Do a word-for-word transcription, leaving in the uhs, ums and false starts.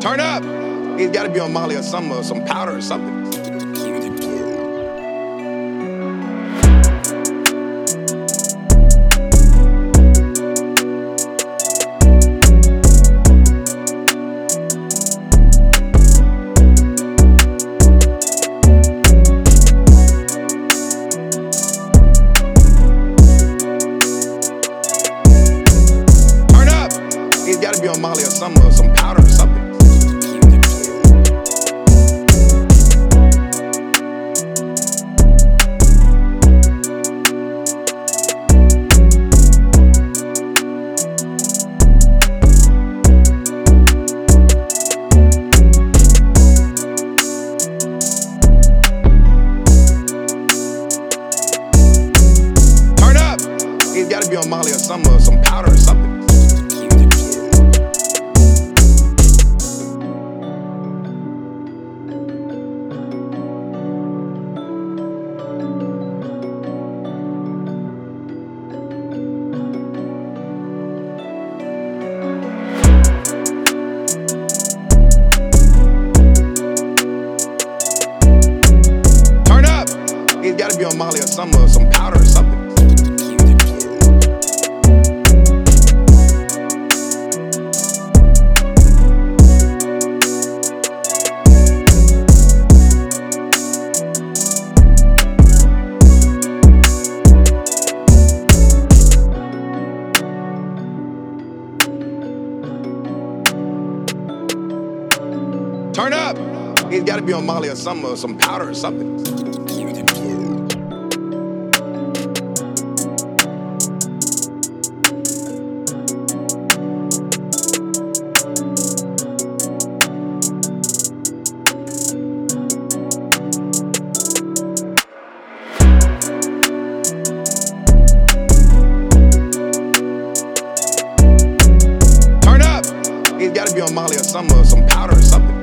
Turn up. He's got to be on Molly or some, uh, some powder or something. Turn up. He's got to be on Molly or some, uh, some powder or something. He's got to be on Molly or some, uh, some powder or something. Turn up. He's got to be on Molly or some, uh, some powder or something. Turn up. He's got to be on Molly or some, uh, some powder or something. Turn up. He's got to be on Molly or some, uh, some powder or something.